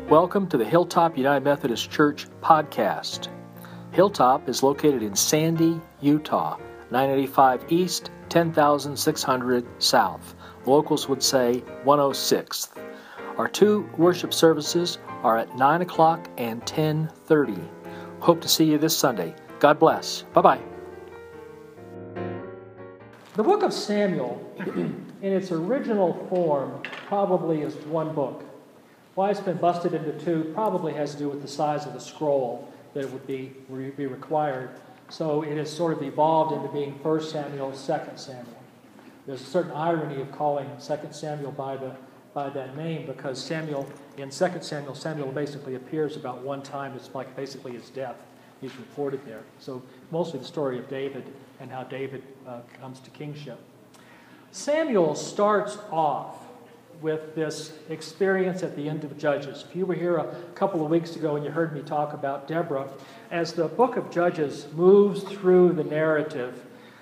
Welcome to the Hilltop United Methodist Church podcast. Hilltop is located in Sandy, Utah, 985 East, 10,600 South. Locals would say 106th. Our two worship services are at 9 o'clock and 10:30. Hope to see you this Sunday. God bless. Bye-bye. The book of Samuel, in its original form, probably is one book. Why it's been busted into two probably has to do with the size of the scroll that it would be required. So it has sort of evolved into being 1 Samuel, 2 Samuel. There's a certain irony of calling 2 Samuel by that name because Samuel, in 2 Samuel, Samuel basically appears about one time. It's like basically his death. He's reported there. So mostly the story of David and how David comes to kingship. Samuel starts off with this experience at the end of Judges. If you were here a couple of weeks ago and you heard me talk about Deborah, as the book of Judges moves through the narrative,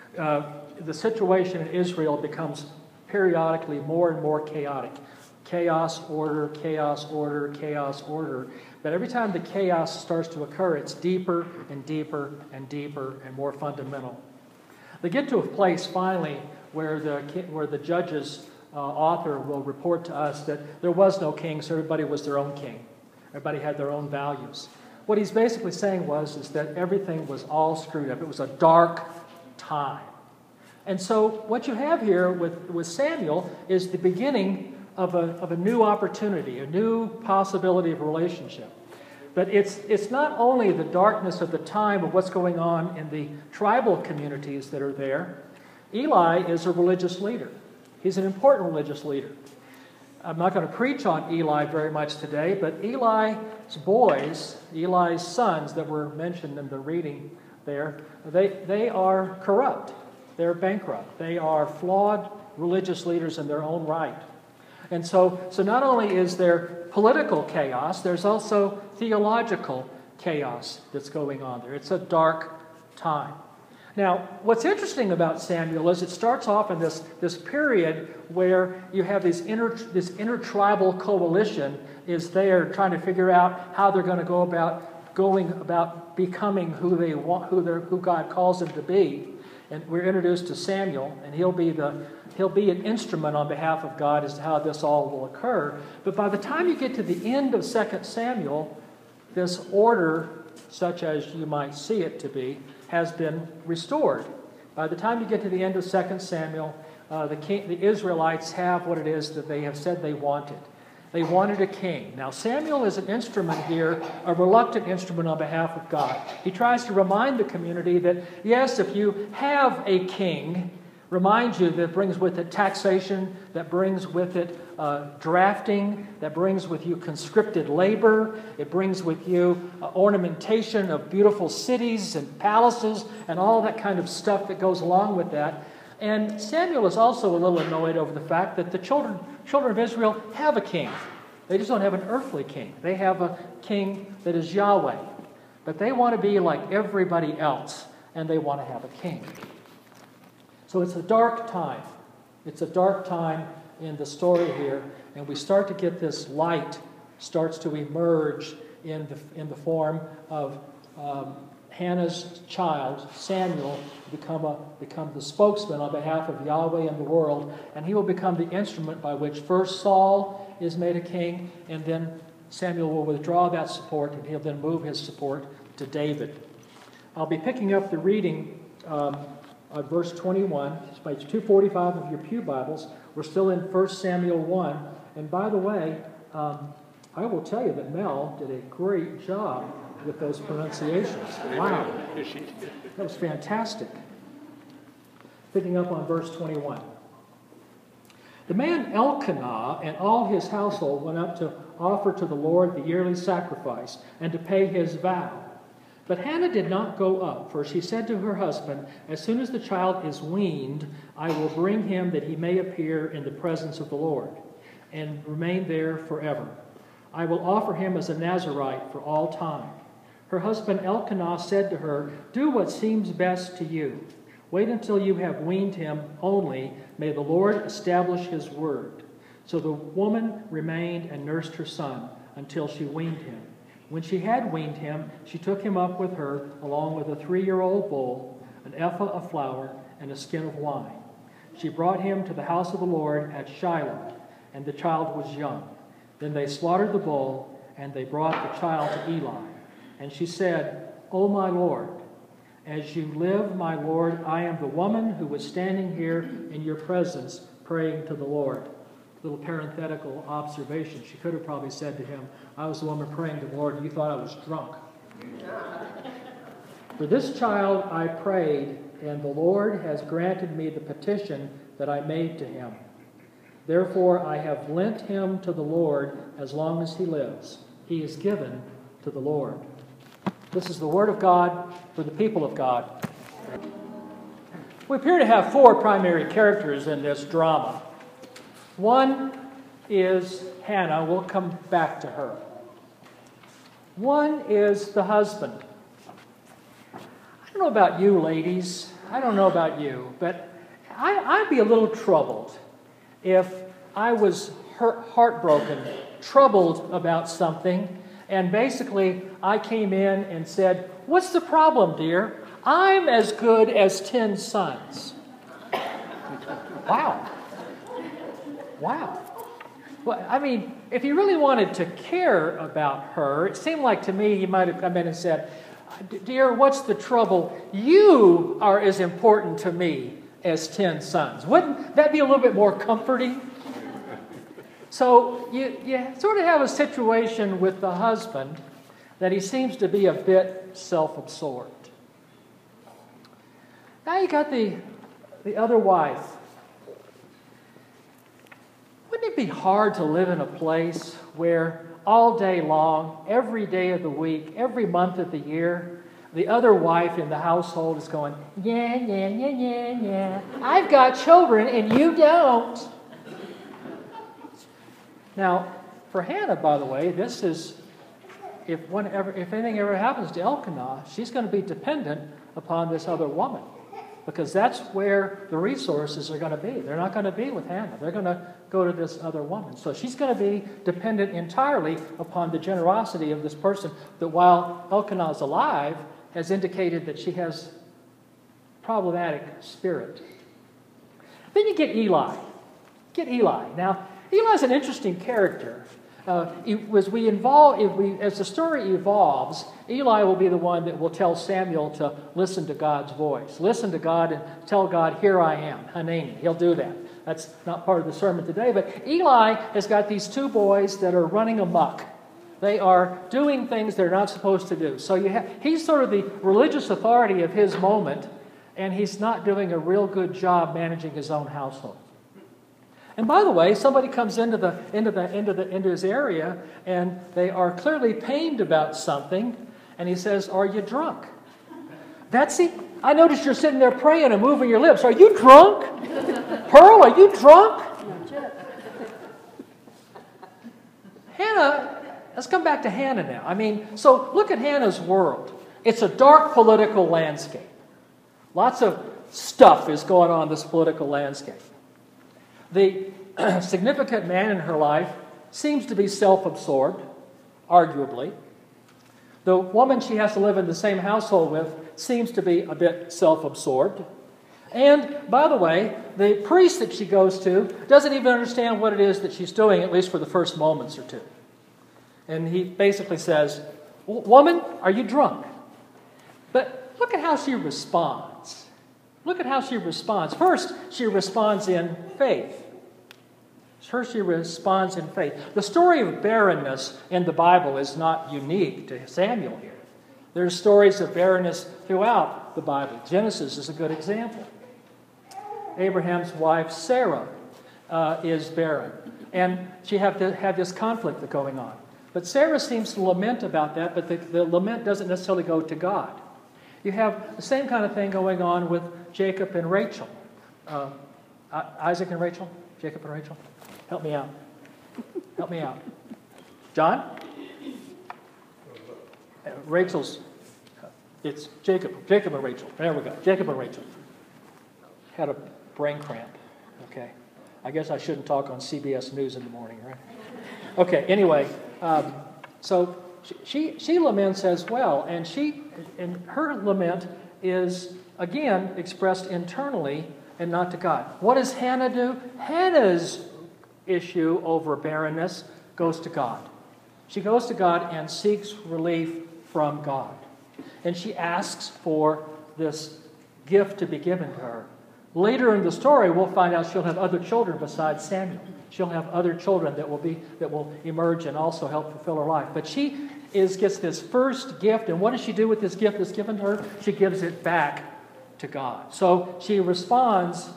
the situation in Israel becomes periodically more and more chaotic. Chaos, order, chaos, order, chaos, order. But every time the chaos starts to occur, it's deeper and deeper and deeper and more fundamental. They get to a place finally where the Judges author will report to us that there was no king, so everybody was their own king. Everybody had their own values. What he's basically saying is that everything was all screwed up. It was a dark time. And so what you have here with Samuel is the beginning of a new opportunity, a new possibility of relationship. But it's not only the darkness of the time of what's going on in the tribal communities that are there. Eli is a religious leader. He's an important religious leader. I'm not going to preach on Eli very much today, but Eli's boys, Eli's sons that were mentioned in the reading there, they are corrupt. They're bankrupt. They are flawed religious leaders in their own right. And so not only is there political chaos, there's also theological chaos that's going on there. It's a dark time. Now, what's interesting about Samuel is it starts off in this period where you have this intertribal coalition is there trying to figure out how they're going to go about becoming who they want, who God calls them to be. And we're introduced to Samuel, and he'll be an instrument on behalf of God as to how this all will occur. But by the time you get to the end of 2 Samuel, this order, such as you might see it to be, has been restored. By the time you get to the end of 2 Samuel, the Israelites have what it is that they have said they wanted. They wanted a king. Now, Samuel is an instrument here, a reluctant instrument on behalf of God. He tries to remind the community that, yes, if you have a king, remind you that brings with it taxation, that brings with it drafting, that brings with you conscripted labor, it brings with you ornamentation of beautiful cities and palaces and all that kind of stuff that goes along with that. And Samuel is also a little annoyed over the fact that the children of Israel have a king. They just don't have an earthly king. They have a king that is Yahweh. But they want to be like everybody else, and they want to have a king. So it's a dark time. It's a dark time in the story here, and we start to get this light starts to emerge in the form of Hannah's child, Samuel, become the spokesman on behalf of Yahweh and the world, and he will become the instrument by which first Saul is made a king, and then Samuel will withdraw that support, and he'll then move his support to David. I'll be picking up the reading at verse 21. It's page 245 of your pew Bibles. We're still in 1 Samuel 1. And by the way, I will tell you that Mel did a great job with those pronunciations. Wow. That was fantastic. Picking up on verse 21. The man Elkanah and all his household went up to offer to the Lord the yearly sacrifice and to pay his vow. But Hannah did not go up, for she said to her husband, "As soon as the child is weaned, I will bring him that he may appear in the presence of the Lord, and remain there forever. I will offer him as a Nazirite for all time." Her husband Elkanah said to her, "Do what seems best to you. Wait until you have weaned him only. May the Lord establish his word." So the woman remained and nursed her son until she weaned him. When she had weaned him, she took him up with her, along with a 3-year-old bull, an ephah of flour, and a skin of wine. She brought him to the house of the Lord at Shiloh, and the child was young. Then they slaughtered the bull, and they brought the child to Eli. And she said, O my Lord, as you live, my Lord, I am the woman who was standing here in your presence praying to the Lord. Little parenthetical observation. She could have probably said to him, I was the woman praying to the Lord, and you thought I was drunk. For this child I prayed, and the Lord has granted me the petition that I made to him. Therefore I have lent him to the Lord as long as he lives. He is given to the Lord. This is the word of God for the people of God. We appear to have 4 primary characters in this drama. One is Hannah. We'll come back to her. One is the husband. I don't know about you, ladies. I don't know about you, but I'd be a little troubled if I was heartbroken, troubled about something, and basically I came in and said, what's the problem, dear? I'm as good as 10 sons. Wow. Wow. Well, I mean, if he really wanted to care about her, it seemed like to me he might have come in and said, dear, what's the trouble? You are as important to me as 10 sons. Wouldn't that be a little bit more comforting? So you sort of have a situation with the husband that he seems to be a bit self-absorbed. Now you got the other wife. Wouldn't it be hard to live in a place where all day long, every day of the week, every month of the year, the other wife in the household is going, yeah. I've got children and you don't. Now, for Hannah, by the way, this is, if anything ever happens to Elkanah, she's going to be dependent upon this other woman. Because that's where the resources are going to be. They're not going to be with Hannah. They're going to go to this other woman. So she's going to be dependent entirely upon the generosity of this person that while Elkanah is alive, has indicated that she has problematic spirit. Then you get Eli. Now, Eli's an interesting character. As the story evolves, Eli will be the one that will tell Samuel to listen to God's voice. Listen to God and tell God, here I am, Hanani. He'll do that. That's not part of the sermon today, but Eli has got these 2 boys that are running amok. They are doing things they're not supposed to do. So he's sort of the religious authority of his moment, and he's not doing a real good job managing his own household. And by the way, somebody comes into his area, and they are clearly pained about something, and he says, "Are you drunk?" Betsy, I noticed you're sitting there praying and moving your lips. Are you drunk? Pearl, are you drunk? Hannah, let's come back to Hannah now. I mean, so look at Hannah's world. It's a dark political landscape. Lots of stuff is going on in this political landscape. The significant man in her life seems to be self-absorbed, arguably. The woman she has to live in the same household with seems to be a bit self-absorbed. And, by the way, the priest that she goes to doesn't even understand what it is that she's doing, at least for the first moments or 2. And he basically says, "Woman, are you drunk?" But look at how she responds. First, she responds in faith. The story of barrenness in the Bible is not unique to Samuel here. There's stories of barrenness throughout the Bible. Genesis is a good example. Abraham's wife, Sarah, is barren. And she have this conflict going on. But Sarah seems to lament about that, but the lament doesn't necessarily go to God. You have the same kind of thing going on with Jacob and Rachel. Isaac and Rachel? Jacob and Rachel? Help me out. John? It's Jacob and Rachel. There we go. Jacob and Rachel. Had a brain cramp. Okay. I guess I shouldn't talk on CBS News in the morning, right? Okay, anyway. So she laments as well, and her lament is again expressed internally and not to God. What does Hannah do? Hannah's issue over barrenness goes to God. She goes to God and seeks relief from God. And she asks for this gift to be given to her. Later in the story, we'll find out she'll have other children besides Samuel. She'll have other children that will emerge and also help fulfill her life. But she gets this first gift, and what does she do with this gift that's given to her? She gives it back to God. So she responds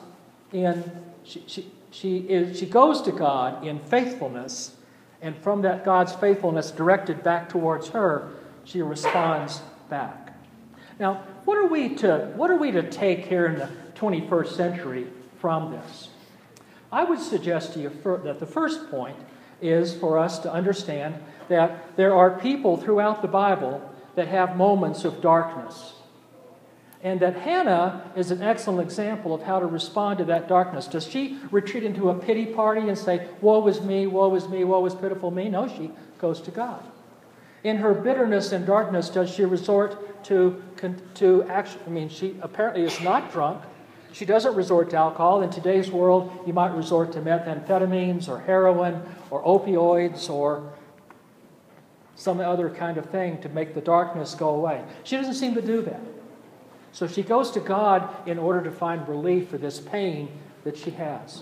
she goes to God in faithfulness, and from that God's faithfulness directed back towards her, she responds back. Now, what are we to take here in the 21st century from this? I would suggest to you that the first point is for us to understand that there are people throughout the Bible that have moments of darkness. And that Hannah is an excellent example of how to respond to that darkness. Does she retreat into a pity party and say, woe is me, woe is me, woe is pitiful me? No, she goes to God. In her bitterness and darkness, does she resort to action? She apparently is not drunk. She doesn't resort to alcohol. In today's world, you might resort to methamphetamines or heroin or opioids or some other kind of thing to make the darkness go away. She doesn't seem to do that. So she goes to God in order to find relief for this pain that she has.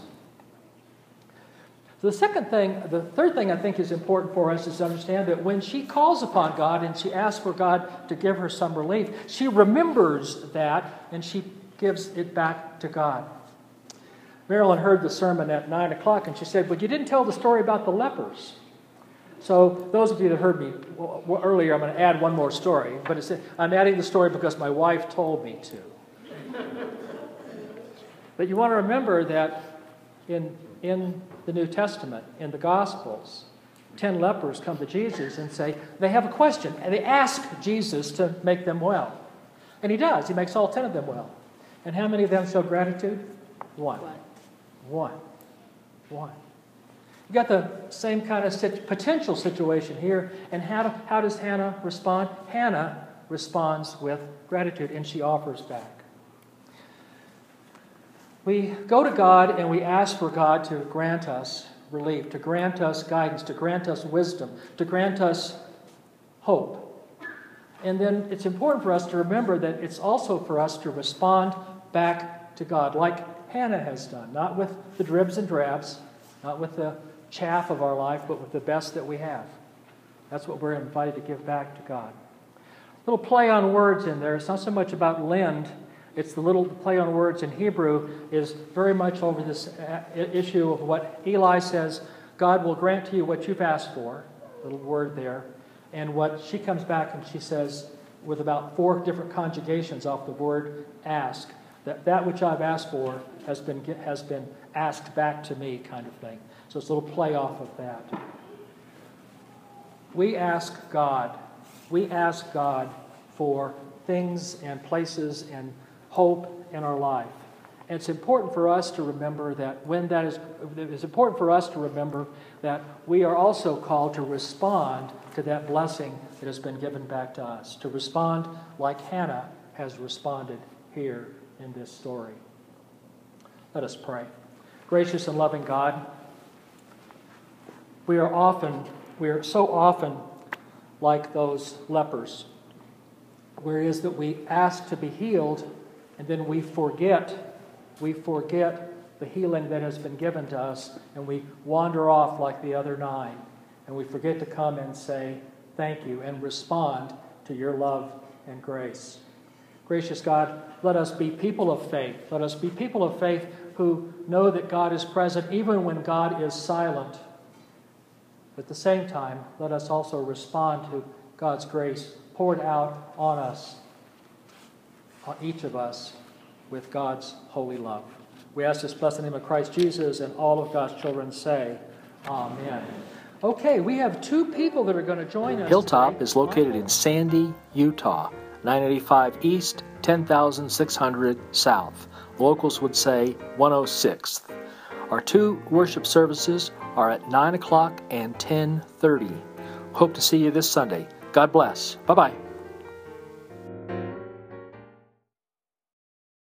The third thing I think is important for us is to understand that when she calls upon God and she asks for God to give her some relief, she remembers that and she gives it back to God. Marilyn heard the sermon at 9 o'clock and she said, but you didn't tell the story about the lepers. So those of you that heard me earlier, I'm going to add one more story. But I'm adding the story because my wife told me to. But you want to remember that in the New Testament, in the Gospels, 10 lepers come to Jesus and say, they have a question. And they ask Jesus to make them well. And he does. He makes all 10 of them well. And how many of them show gratitude? One. You got the same kind of potential situation here. And how does Hannah respond? Hannah responds with gratitude, and she offers back. We go to God and we ask for God to grant us relief, to grant us guidance, to grant us wisdom, to grant us hope. And then it's important for us to remember that it's also for us to respond back to God, like Hannah has done, not with the dribs and drabs, not with the chaff of our life, but with the best that we have. That's what we're invited to give back to God. A little play on words in there. It's not so much about lend. It's the little play on words in Hebrew is very much over this issue of what Eli says, God will grant to you what you've asked for, little word there, and what she comes back and she says with about 4 different conjugations off the word ask, that which I've asked for has been asked back to me kind of thing. So it's a little play off of that. We ask God for things and places and hope in our life. And it's important for us to remember that it's important for us to remember that we are also called to respond to that blessing that has been given back to us, to respond like Hannah has responded here in this story. Let us pray. Gracious and loving God, we are so often like those lepers, where it is that we ask to be healed and then we forget the healing that has been given to us, and we wander off like the other 9, and we forget to come and say thank you and respond to your love and grace. Gracious God, let us be people of faith. Let us be people of faith who know that God is present even when God is silent. At the same time, let us also respond to God's grace poured out on us, on each of us, with God's holy love. We ask this blessed name of Christ Jesus, and all of God's children say, Amen. Okay, we have 2 people that are going to join us. Hilltop today. is located in Sandy, Utah, 985 East, 10,600 South. Locals would say 106th. Our 2 worship services are at 9 o'clock and 10:30. Hope to see you this Sunday. God bless. Bye-bye.